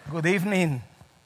Good evening.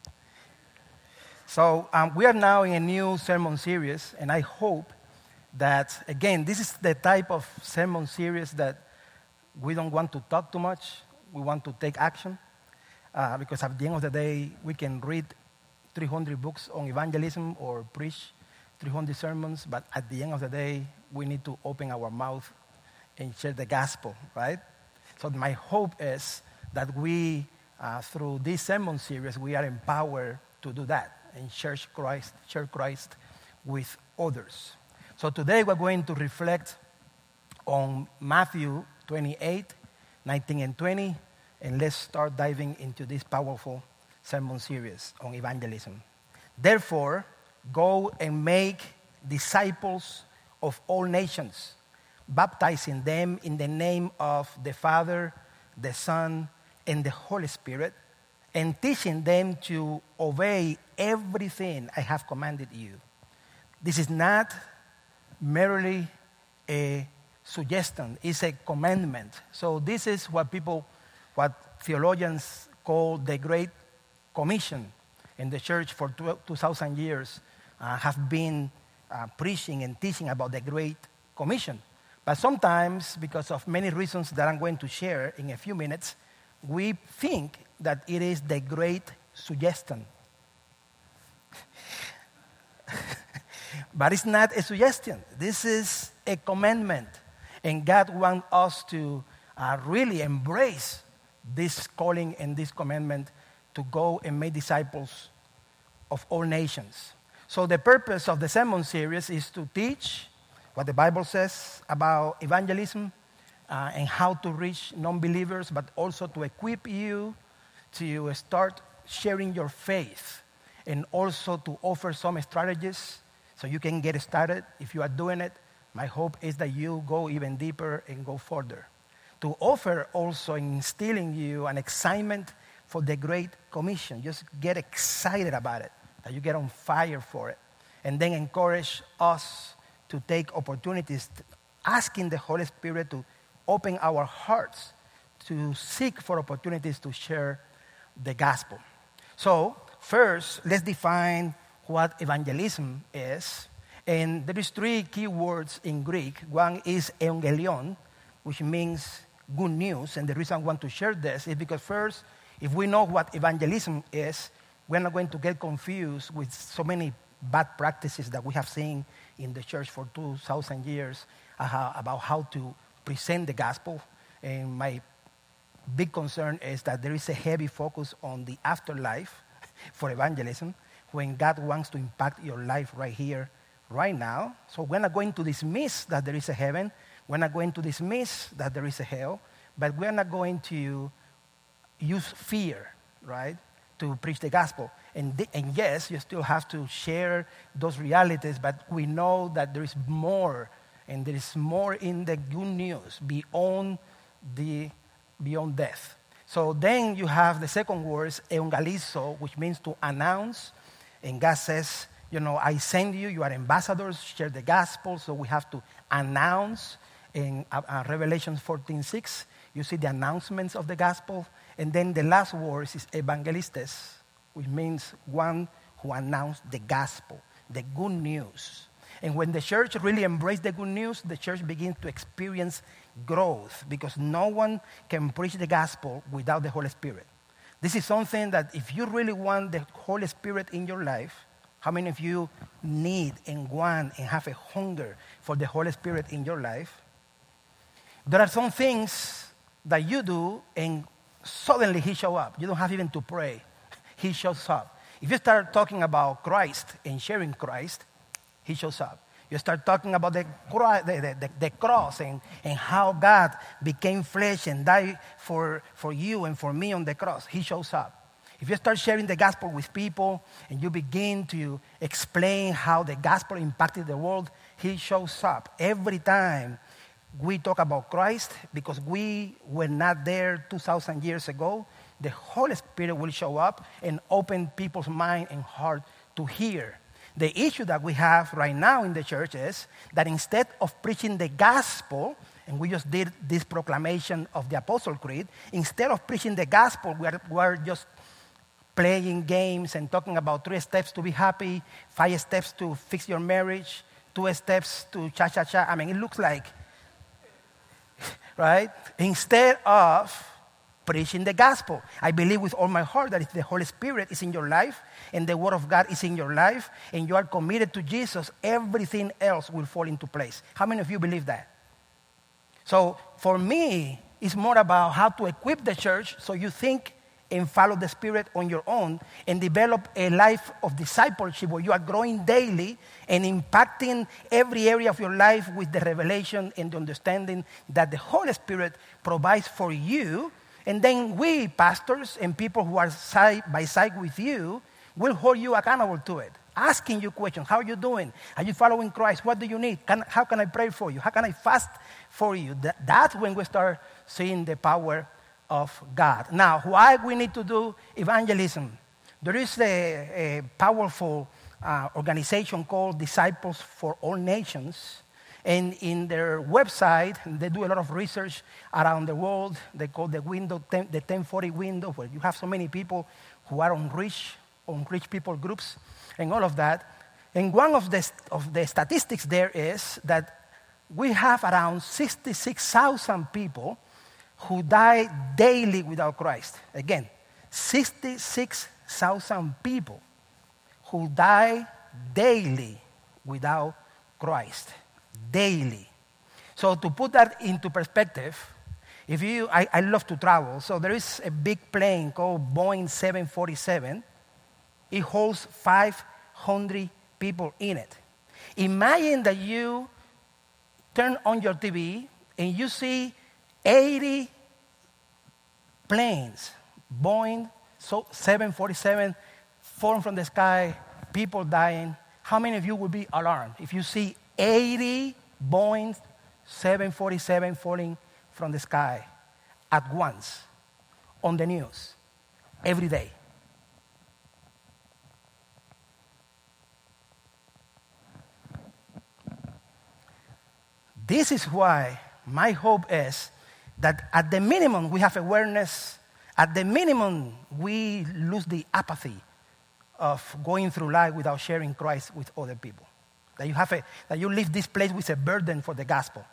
So we are now in a new sermon series, and I hope that, again, this is the type of sermon series that we don't want to talk too much. We want to take action, because at the end of the day, we can read 300 books on evangelism or preach 300 sermons, but at the end of the day, we need to open our mouth and share the gospel, right? So my hope is that we, through this sermon series, we are empowered to do that and share Christ with others. So today we're going to reflect on Matthew 28, 19 and 20, and let's start diving into this powerful sermon series on evangelism. Therefore, go and make disciples of all nations, baptizing them in the name of the Father, the Son, and the Holy Spirit, and teaching them to obey everything I have commanded you. This is not merely a suggestion, it's a commandment. So this is what theologians call the Great Commission. And the church for 2,000 years have been preaching and teaching about the Great Commission. But sometimes, because of many reasons that I'm going to share in a few minutes, we think that it is the Great Suggestion. But it's not a suggestion. This is a commandment. And God wants us to really embrace this calling and this commandment to go and make disciples of all nations. So the purpose of the sermon series is to teach what the Bible says about evangelism, and how to reach non-believers, but also to equip you to start sharing your faith, and also to offer some strategies so you can get started. If you are doing it, my hope is that you go even deeper and go further. To offer also instilling you an excitement for the Great Commission. Just get excited about it, that you get on fire for it, and then encourage us to take opportunities, asking the Holy Spirit to open our hearts to seek for opportunities to share the gospel. So, first, let's define what evangelism is. And there is 3 key words in Greek. One is evangelion, which means good news. And the reason I want to share this is because first, if we know what evangelism is, we're not going to get confused with so many bad practices that we have seen in the church for 2,000 years about how to present the gospel. And my big concern is that there is a heavy focus on the afterlife for evangelism, when God wants to impact your life right here, right now. So we're not going to dismiss that there is a heaven. We're not going to dismiss that there is a hell. But we're not going to use fear, right, to preach the gospel. And yes, you still have to share those realities, but we know that there is more. And there is more in the good news beyond death. So then you have the second word, evangelizo, which means to announce. And God says, I send you, you are ambassadors, share the gospel. So we have to announce. In Revelation 14:6, you see the announcements of the gospel. And then the last word is evangelistes, which means one who announced the gospel, the good news. And when the church really embraces the good news, the church begins to experience growth, because no one can preach the gospel without the Holy Spirit. This is something that if you really want the Holy Spirit in your life, how many of you need and want and have a hunger for the Holy Spirit in your life? There are some things that you do and suddenly he shows up. You don't have even to pray. He shows up. If you start talking about Christ and sharing Christ, he shows up. You start talking about the cross and how God became flesh and died for you and for me on the cross. He shows up. If you start sharing the gospel with people and you begin to explain how the gospel impacted the world, he shows up. Every time we talk about Christ, because we were not there 2,000 years ago, the Holy Spirit will show up and open people's mind and heart to hear. The issue that we have right now in the church is that instead of preaching the gospel, and we just did this proclamation of the Apostle Creed, instead of preaching the gospel, we are just playing games and talking about 3 steps to be happy, 5 steps to fix your marriage, 2 steps to cha-cha-cha. I mean, it looks like, right? Instead of preaching the gospel. I believe with all my heart that if the Holy Spirit is in your life and the Word of God is in your life and you are committed to Jesus, everything else will fall into place. How many of you believe that? So for me, it's more about how to equip the church so you think and follow the Spirit on your own and develop a life of discipleship where you are growing daily and impacting every area of your life with the revelation and the understanding that the Holy Spirit provides for you. And then we, pastors and people who are side by side with you, will hold you accountable to it, asking you questions. How are you doing? Are you following Christ? What do you need? How can I pray for you? How can I fast for you? That's when we start seeing the power of God. Now, why we need to do evangelism? There is a powerful organization called Disciples for All Nations. And in their website, they do a lot of research around the world. They call the window, the 1040 window, where you have so many people who are on rich people groups and all of that. And one of the statistics there is that we have around 66,000 people who die daily without Christ. Again, 66,000 people who die daily without Christ. Daily. So to put that into perspective, I love to travel. So there is a big plane called Boeing 747. It holds 500 people in it. Imagine that you turn on your TV and you see 80 planes, Boeing 747, falling from the sky, people dying. How many of you would be alarmed if you see 80 Boeing 747 falling from the sky at once on the news every day? This is why my hope is that at the minimum we have awareness, at the minimum we lose the apathy of going through life without sharing Christ with other people. That you leave this place with a burden for the gospel.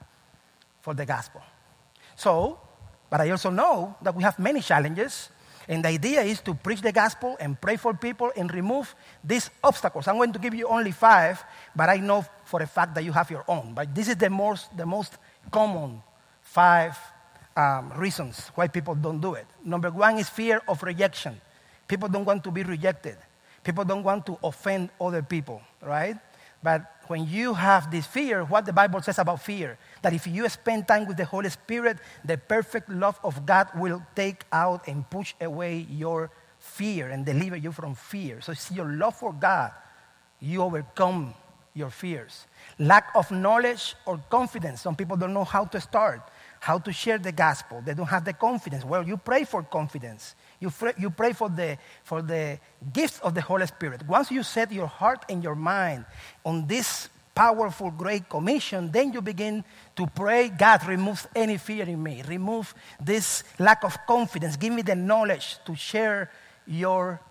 So, but I also know that we have many challenges, and the idea is to preach the gospel and pray for people and remove these obstacles. I'm going to give you only 5, but I know for a fact that you have your own. But this is the most common 5 reasons why people don't do it. Number 1 is fear of rejection. People don't want to be rejected. People don't want to offend other people, right? But when you have this fear, what the Bible says about fear, that if you spend time with the Holy Spirit, the perfect love of God will take out and push away your fear and deliver you from fear. So it's your love for God, you overcome your fears. Lack of knowledge or confidence. Some people don't know how to start, how to share the gospel. They don't have the confidence. Well, you pray for confidence. You pray for the gifts of the Holy Spirit. Once you set your heart and your mind on this powerful, great commission, then you begin to pray, God, remove any fear in me. Remove this lack of confidence. Give me the knowledge to share your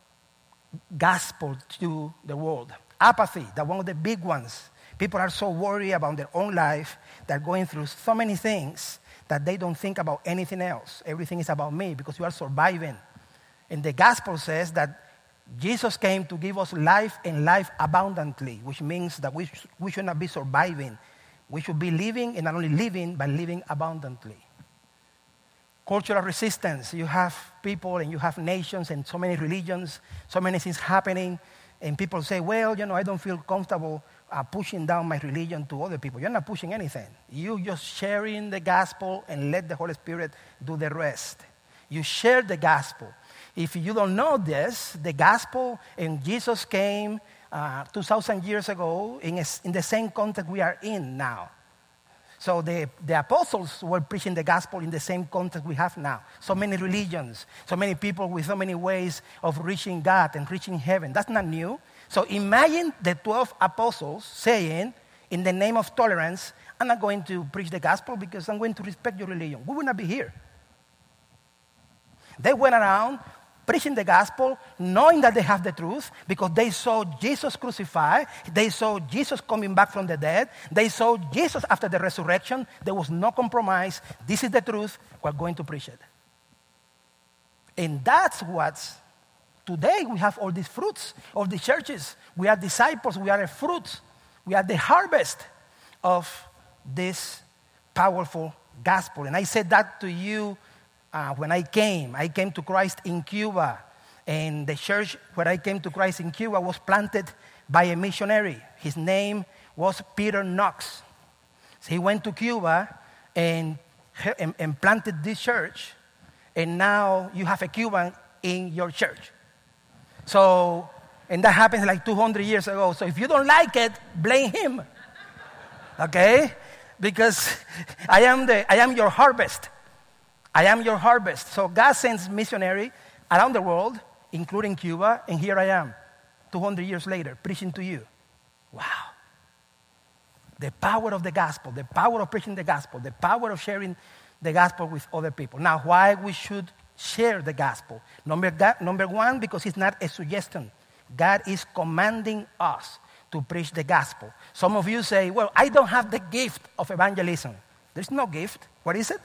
gospel to the world. Apathy, that one of the big ones. People are so worried about their own life. They're going through so many things that they don't think about anything else. Everything is about me because you are surviving. And the gospel says that Jesus came to give us life and life abundantly, which means that we should not be surviving. We should be living, and not only living, but living abundantly. Cultural resistance. You have people and you have nations and so many religions, so many things happening. And people say, well, I don't feel comfortable pushing down my religion to other people. You're not pushing anything. You just sharing the gospel and let the Holy Spirit do the rest. You share the gospel. If you don't know this, the gospel and Jesus came 2,000 years ago in the same context we are in now. So the apostles were preaching the gospel in the same context we have now. So many religions, so many people with so many ways of reaching God and reaching heaven. That's not new. So imagine the 12 apostles saying, in the name of tolerance, I'm not going to preach the gospel because I'm going to respect your religion. We would not be here. They went around preaching the gospel, knowing that they have the truth, because they saw Jesus crucified, they saw Jesus coming back from the dead, they saw Jesus after the resurrection. There was no compromise. This is the truth. We're going to preach it. And that's what's today we have all these fruits of the churches. We are disciples. We are a fruit. We are the harvest of this powerful gospel. And I said that to you when I came. I came to Christ in Cuba. And the church where I came to Christ in Cuba was planted by a missionary. His name was Peter Knox. So he went to Cuba and planted this church. And now you have a Cuban in your church. So, and that happened like 200 years ago. So if you don't like it, blame him. Okay? Because I am your harvest. I am your harvest. So God sends missionaries around the world, including Cuba, and here I am, 200 years later, preaching to you. Wow. The power of the gospel, the power of preaching the gospel, the power of sharing the gospel with other people. Now, why we should share the gospel? Number one, because it's not a suggestion. God is commanding us to preach the gospel. Some of you say, well, I don't have the gift of evangelism. There's no gift. What is it?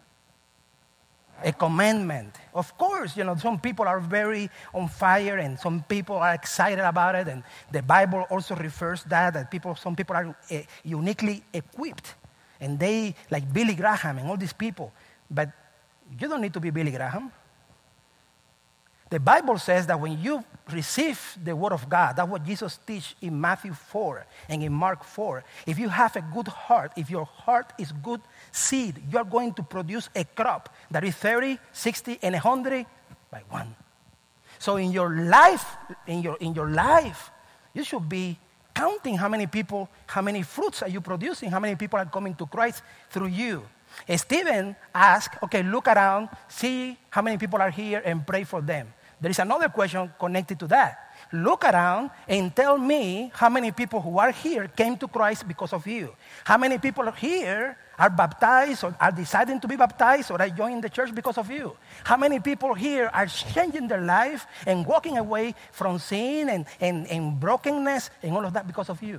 A commandment. Of course, some people are very on fire and some people are excited about it. And the Bible also refers that some people are uniquely equipped. And they, like Billy Graham and all these people. But you don't need to be Billy Graham. The Bible says that when you receive the word of God, that's what Jesus teaches in Matthew 4 and in Mark 4. If you have a good heart, if your heart is good seed, you are going to produce a crop that is 30, 60, and 100 by one. So in your life, you should be counting how many people, how many fruits are you producing, how many people are coming to Christ through you. Stephen asked, okay, look around, see how many people are here and pray for them. There is another question connected to that. Look around and tell me how many people who are here came to Christ because of you. How many people here are baptized or are deciding to be baptized or are joining the church because of you. How many people here are changing their life and walking away from sin and brokenness and all of that because of you.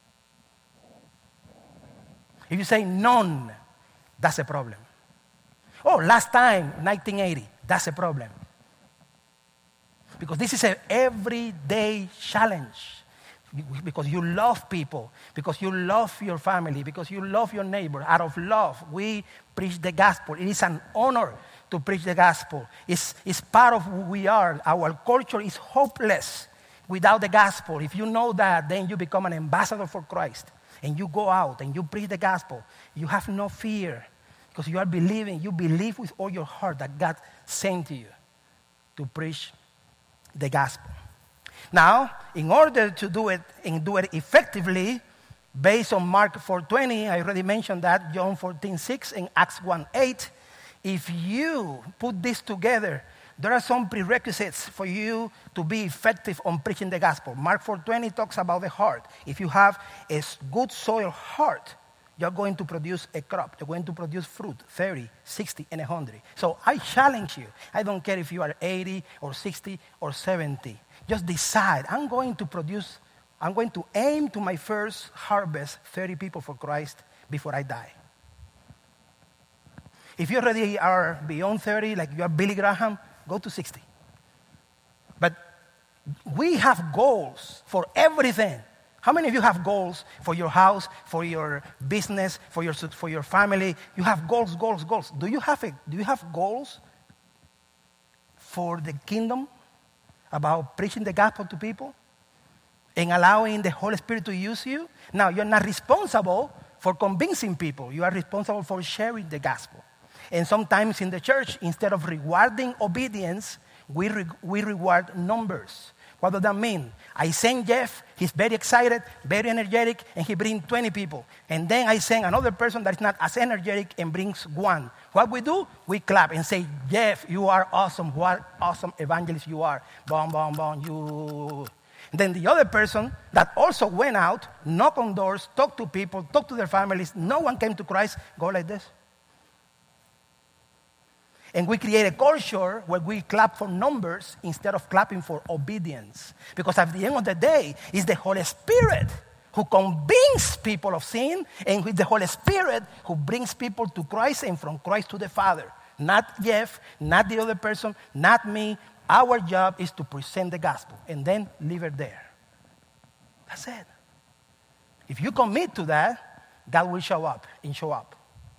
If you say none, that's a problem. Oh, last time, 1980, that's a problem. Because this is an everyday challenge. Because you love people, because you love your family, because you love your neighbor. Out of love, we preach the gospel. It is an honor to preach the gospel. It's part of who we are. Our culture is hopeless without the gospel. If you know that, then you become an ambassador for Christ. And you go out and you preach the gospel. You have no fear because you are believing. You believe with all your heart that God sent you to preach the gospel. Now, in order to do it and do it effectively, based on Mark 4:20, I already mentioned that, John 14:6 and Acts 1:8, if you put this together, there are some prerequisites for you to be effective on preaching the gospel. Mark 4:20 talks about the heart. If you have a good soil heart, you're going to produce a crop. You're going to produce fruit, 30, 60, and 100. So I challenge you. I don't care if you are 80 or 60 or 70. Just decide, I'm going to aim to my first harvest 30 people for Christ before I die. If you already are beyond 30, like you are Billy Graham, go to 60. But we have goals for everything. How many of you have goals for your house, for your business, for your family? You have goals. Do you have goals for the kingdom about preaching the gospel to people and allowing the Holy Spirit to use you? Now, you're not responsible for convincing people. You are responsible for sharing the gospel. And sometimes in the church, instead of rewarding obedience, we reward numbers. What does that mean? I send Jeff, he's very excited, very energetic, and he brings 20 people. And then I send another person that is not as energetic and brings one. What we do? We clap and say, Jeff, you are awesome. What awesome evangelist you are. Boom, boom, boom, you. And then the other person that also went out, knock on doors, talk to people, talk to their families. No one came to Christ. Go like this. And we create a culture where we clap for numbers instead of clapping for obedience. Because at the end of the day, it's the Holy Spirit who convinces people of sin, and it's the Holy Spirit who brings people to Christ and from Christ to the Father. Not Jeff, not the other person, not me. Our job is to present the gospel and then leave it there. That's it. If you commit to that, God will show up and show up.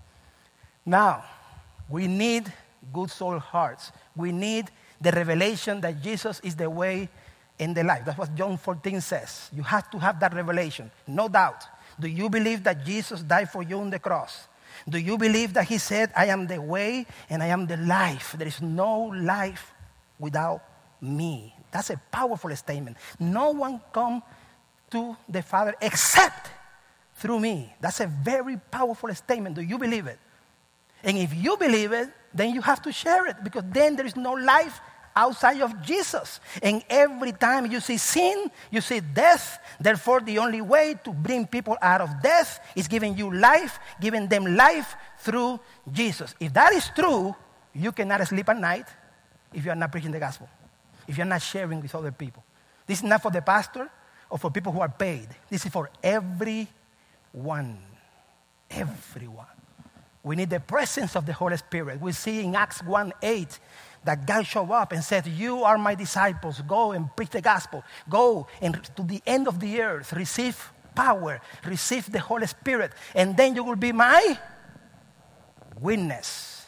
Now, we need good soul hearts. We need the revelation that Jesus is the way and the life. That's what John 14 says. You have to have that revelation, no doubt. Do you believe that Jesus died for you on the cross? Do you believe that he said, I am the way and I am the life? There is no life without me. That's a powerful statement. No one comes to the Father except through me. That's a very powerful statement. Do you believe it? And if you believe it, then you have to share it, because then there is no life outside of Jesus. And every time you see sin, you see death. Therefore, the only way to bring people out of death is giving you life, giving them life through Jesus. If that is true, you cannot sleep at night if you are not preaching the gospel, if you are not sharing with other people. This is not for the pastor or for people who are paid. This is for everyone. Everyone. We need the presence of the Holy Spirit. We see in Acts 1:8 that God showed up and said, you are my disciples. Go and preach the gospel. Go and to the end of the earth. Receive power. Receive the Holy Spirit. And then you will be my witness.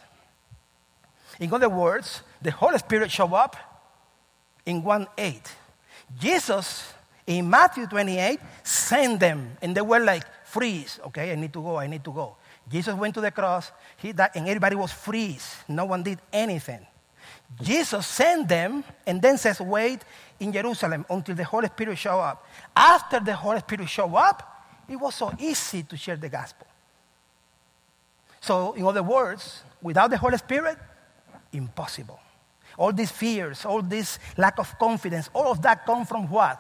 In other words, the Holy Spirit showed up in 1:8. Jesus, in Matthew 28, sent them. And they were like, freeze. Okay, I need to go. Jesus went to the cross, he died, and everybody was freeze. No one did anything. Jesus sent them and then says, wait in Jerusalem until the Holy Spirit show up. After the Holy Spirit show up, it was so easy to share the gospel. So, in other words, without the Holy Spirit, impossible. All these fears, all this lack of confidence, all of that come from what?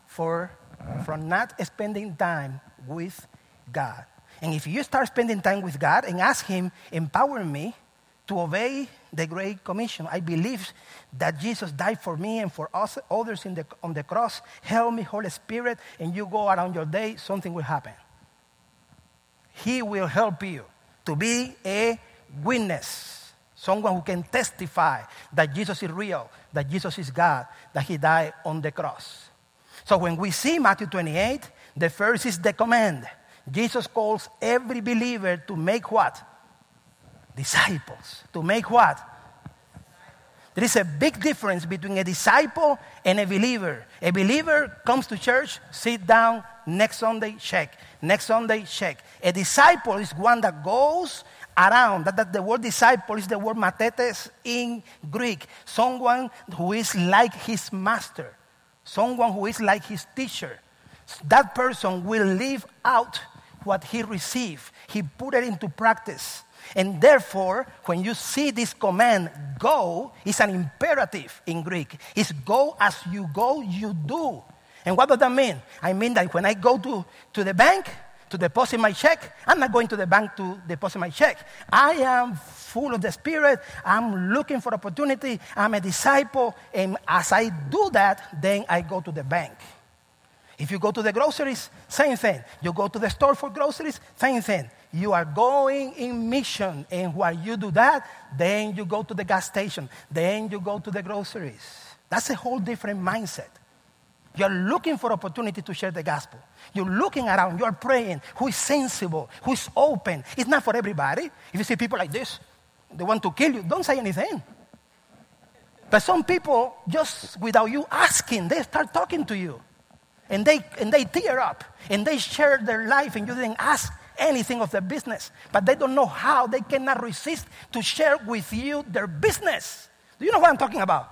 From not spending time with God. And if you start spending time with God and ask him, empower me to obey the Great Commission. I believe that Jesus died for me and for us, others on the cross. Help me, Holy Spirit, and you go around your day, something will happen. He will help you to be a witness, someone who can testify that Jesus is real, that Jesus is God, that he died on the cross. So when we see Matthew 28, the first is the command. Jesus calls every believer to make what? Disciples. To make what? There is a big difference between a disciple and a believer. A believer comes to church, sit down, next Sunday, check. Next Sunday, check. A disciple is one that goes around. That the word disciple is the word matetes in Greek. Someone who is like his master. Someone who is like his teacher. That person will live out what he received. He put it into practice. And therefore, when you see this command, go, it's an imperative in Greek. It's go as you go, you do. And what does that mean? I mean that when I go to the bank to deposit my check, I'm not going to the bank to deposit my check. I am full of the Spirit. I'm looking for opportunity. I'm a disciple. And as I do that, then I go to the bank. If you go to the groceries, same thing. You go to the store for groceries, same thing. You are going in mission. And while you do that, then you go to the gas station. Then you go to the groceries. That's a whole different mindset. You're looking for opportunity to share the gospel. You're looking around. You're praying. Who is sensible? Who is open? It's not for everybody. If you see people like this, they want to kill you, don't say anything. But some people, just without you asking, they start talking to you. And they tear up, and they share their life, and you didn't ask anything of their business. But they don't know how. They cannot resist to share with you their business. Do you know what I'm talking about?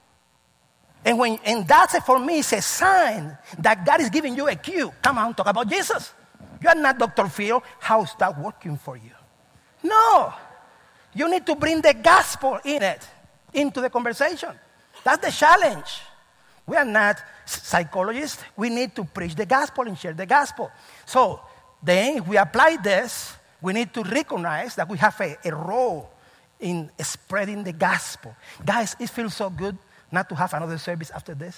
And that's, for me, is a sign that God is giving you a cue. Come on, talk about Jesus. You are not Dr. Phil. How's that working for you? No. You need to bring the gospel into the conversation. That's the challenge. We are not psychologists. We need to preach the gospel and share the gospel. So then, if we apply this, we need to recognize that we have a role in spreading the gospel. Guys, it feels so good not to have another service after this.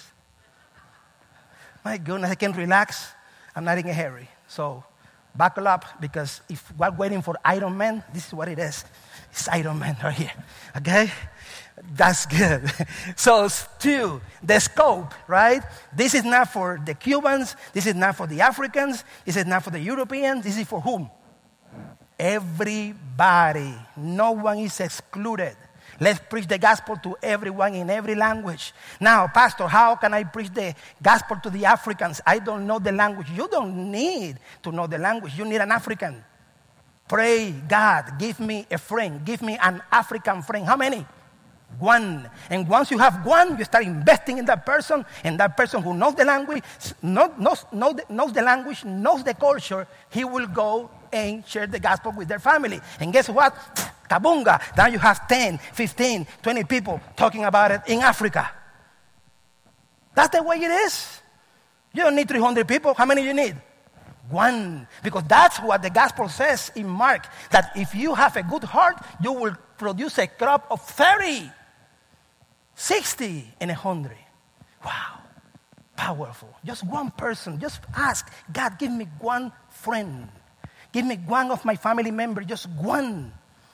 My goodness, I can relax. I'm not in a hurry. So buckle up, because if we're waiting for Iron Man, this is what it is. It's Iron Man right here. Okay? That's good. So, two, the scope, right? This is not for the Cubans. This is not for the Africans. This is not for the Europeans. This is for whom? Everybody. No one is excluded. Let's preach the gospel to everyone in every language. Now, Pastor, how can I preach the gospel to the Africans? I don't know the language. You don't need to know the language. You need an African. Pray, God, give me a friend. Give me an African friend. How many? One. And once you have one, you start investing in that person, and that person who knows the language, knows the language, knows the culture, he will go and share the gospel with their family. And guess what? Kabunga. Now you have 10, 15, 20 people talking about it in Africa. That's the way it is. You don't need 300 people. How many you need? One. Because that's what the gospel says in Mark, that if you have a good heart, you will produce a crop of 30, 60, and 100. Wow. Powerful. Just one person. Just ask, God, give me one friend. Give me one of my family members. Just one.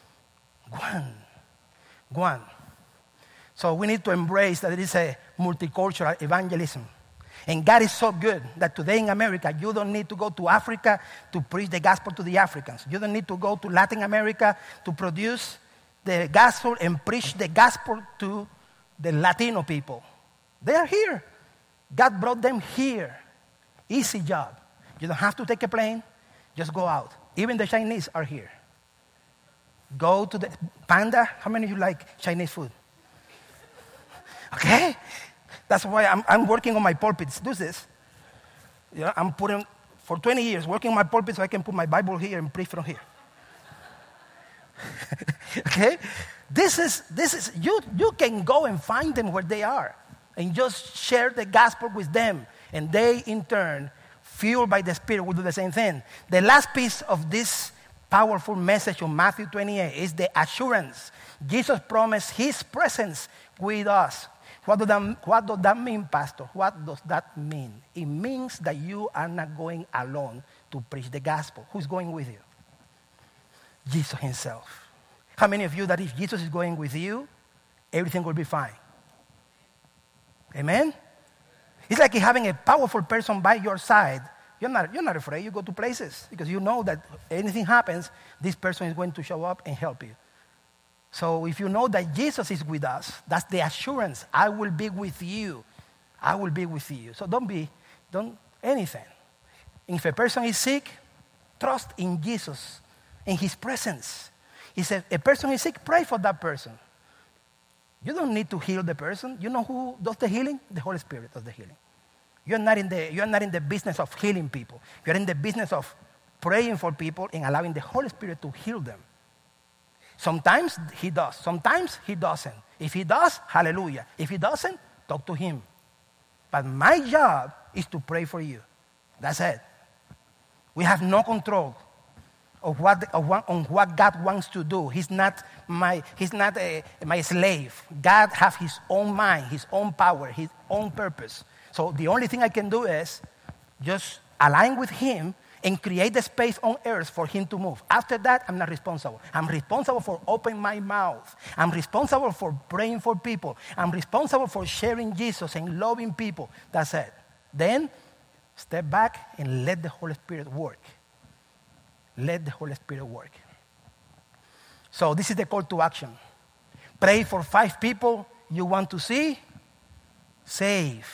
One. So we need to embrace that it is a multicultural evangelism. And God is so good that today in America, you don't need to go to Africa to preach the gospel to the Africans. You don't need to go to Latin America to produce the gospel and preach the gospel to the Latino people. They are here. God brought them here. Easy job. You don't have to take a plane. Just go out. Even the Chinese are here. Go to the Panda. How many of you like Chinese food? Okay? That's why I'm working on my pulpits. Do this. Yeah, I'm putting, for 20 years, working on my pulpit so I can put my Bible here and preach from here. Okay? This is you can go and find them where they are and just share the gospel with them. And they, in turn, fueled by the Spirit, will do the same thing. The last piece of this powerful message of Matthew 28 is the assurance. Jesus promised his presence with us. What does that mean, Pastor? What does that mean? It means that you are not going alone to preach the gospel. Who's going with you? Jesus himself. How many of you that if Jesus is going with you, everything will be fine? Amen? It's like having a powerful person by your side. You're not afraid. You go to places because you know that anything happens, this person is going to show up and help you. So if you know that Jesus is with us, that's the assurance. I will be with you. I will be with you. So don't anything. If a person is sick, trust in Jesus, in his presence. He said, a person is sick, pray for that person. You don't need to heal the person. You know who does the healing? The Holy Spirit does the healing. You're not in the business of healing people. You're in the business of praying for people and allowing the Holy Spirit to heal them. Sometimes he does. Sometimes he doesn't. If he does, hallelujah. If he doesn't, talk to him. But my job is to pray for you. That's it. We have no control of what God wants to do. He's not my slave. God has his own mind, his own power, his own purpose. So the only thing I can do is just align with him and create the space on earth for him to move. After that, I'm not responsible. I'm responsible for opening my mouth. I'm responsible for praying for people. I'm responsible for sharing Jesus and loving people. That's it. Then, step back and let the Holy Spirit work. Let the Holy Spirit work. So this is the call to action. Pray for 5 people you want to see. Save.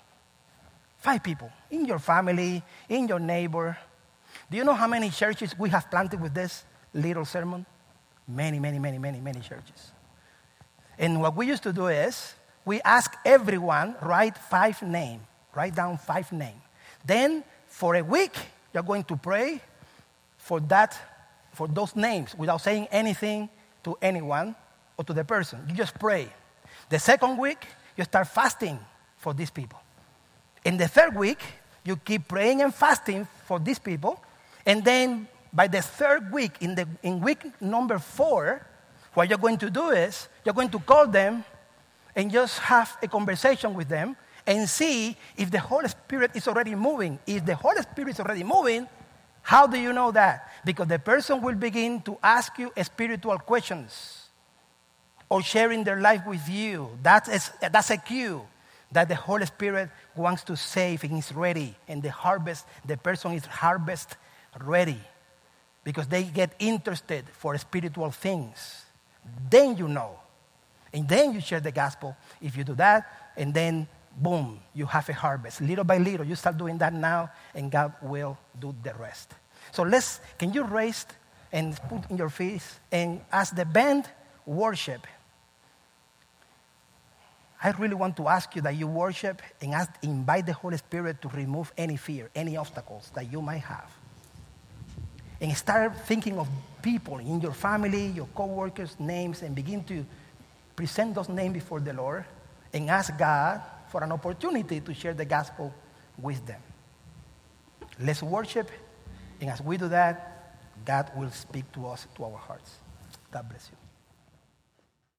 5 people in your family, in your neighbor. Do you know how many churches we have planted with this little sermon? Many churches. And what we used to do is, we ask everyone, write down 5 names. Then, for a week, you're going to pray for those names without saying anything to anyone or to the person. You just pray. The second week, you start fasting for these people. In the third week, you keep praying and fasting for these people. And then by the third week, in week number 4, What you're going to do is you're going to call them and just have a conversation with them and see if the Holy Spirit is already moving. If the Holy Spirit is already moving, how do you know that? Because the person will begin to ask you spiritual questions or sharing their life with you. That's a cue that the Holy Spirit wants to save and is ready. And the person is harvest ready because they get interested for spiritual things. Then you know. And then you share the gospel if you do that, and then boom, you have a harvest. Little by little, you start doing that now, and God will do the rest. So can you raise and put in your face, and as the band worship, I really want to ask you that you worship and invite the Holy Spirit to remove any fear, any obstacles that you might have. And start thinking of people in your family, your co-workers' names, and begin to present those names before the Lord and ask God for an opportunity to share the gospel with them. Let's worship, and as we do that, God will speak to us, to our hearts. God bless you.